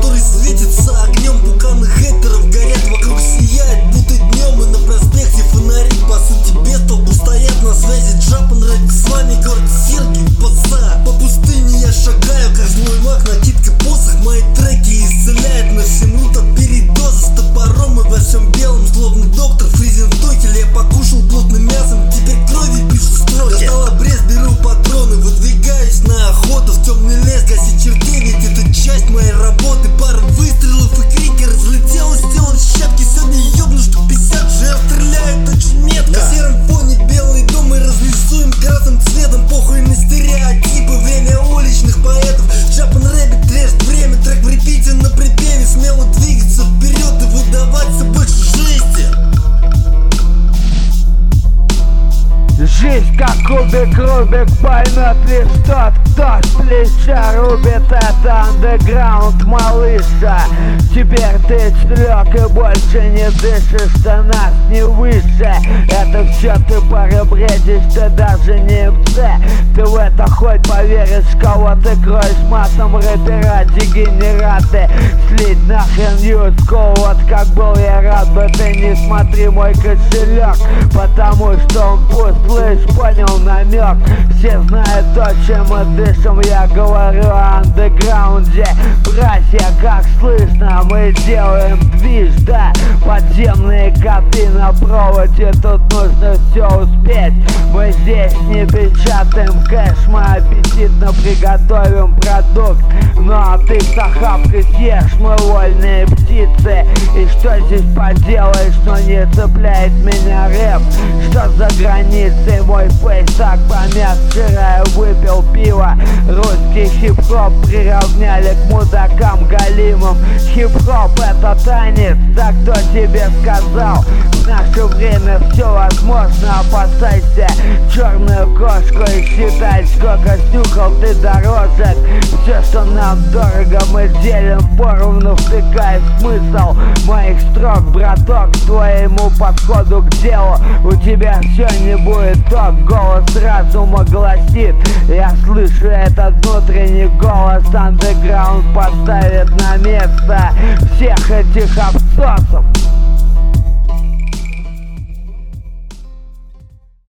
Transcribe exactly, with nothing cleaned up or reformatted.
который светится огнем. Пуканы хейтеров горят, вокруг сияет, будто днем. И на проспекте фонари, по сути, без толпу стоят на связи. Джапан ради с вами, город Сергий, паца. По пустыне я шагаю, как злой маг, накидка посох. Мои треки исцеляют на все минут от передоза. С топором и во всем белом, словно доктор Фризендойкель. Я покушал плотным мясом, теперь крови пишу строки. Достал обрез, беру патроны, выдвигаюсь на охоту. В темный лес гасить чертей, ведь это часть моей работы. Пара выстрелов и крики, разлетелось тело в щепки. Сегодня ёбну штук пятьдесят, жертв стреляют очень метко. На сером фоне белый дом мы разрисуем красным цветом. Похуй на стереотипы, время уличных поэтов. Джапан рэпит, режет время, трек в репите на припеве. Смело двигаться вперед и выдаваться больше жести. Жизнь как кубик, Рубик, поймет лишь тот, кто с плеча рубит. Это андеграунд, малыша. Теперь ты члёк и больше не дышишь, ты нас не выше. Это все ты парабредишь, ты даже не эм цэ. Ты в это хоть поверишь, кого ты кроешь матом. Рэпера, дегенераты, слить нахрен юзку. Вот как был я рад бы, ты не смотри мой кошелек, потому что он пуст. Слышь, понял намек? Все знают то, чем мы дышим. Я говорю о андеграунде. Братья, как слышно, мы делаем движ, да. Подземные коты на проводе, тут нужно все успеть. Мы здесь не печатаем кэш, мы аппетитно приготовим продукт. Ну а ты с охапкой съешь, мы вольные птицы. И что здесь поделаешь, но не цепляет меня рэп. Что за границей мой фейс так помят. Вчера я выпил пиво. Русский хип-хоп приравняли к мудакам галимам. Хип-хоп это танец, так кто тебе сказал? В наше время все возможно, опасайся черную кошку и считай, сколько снюхал ты дорожек. Все, что нам дорого, мы делим поровну, втыкая смысл моих строк, браток, к твоему подходу к делу. У тебя все не будет ток, голос разума гласит. Я слышу этот внутренний голос, андеграунд поставит на место всех этих абсосов.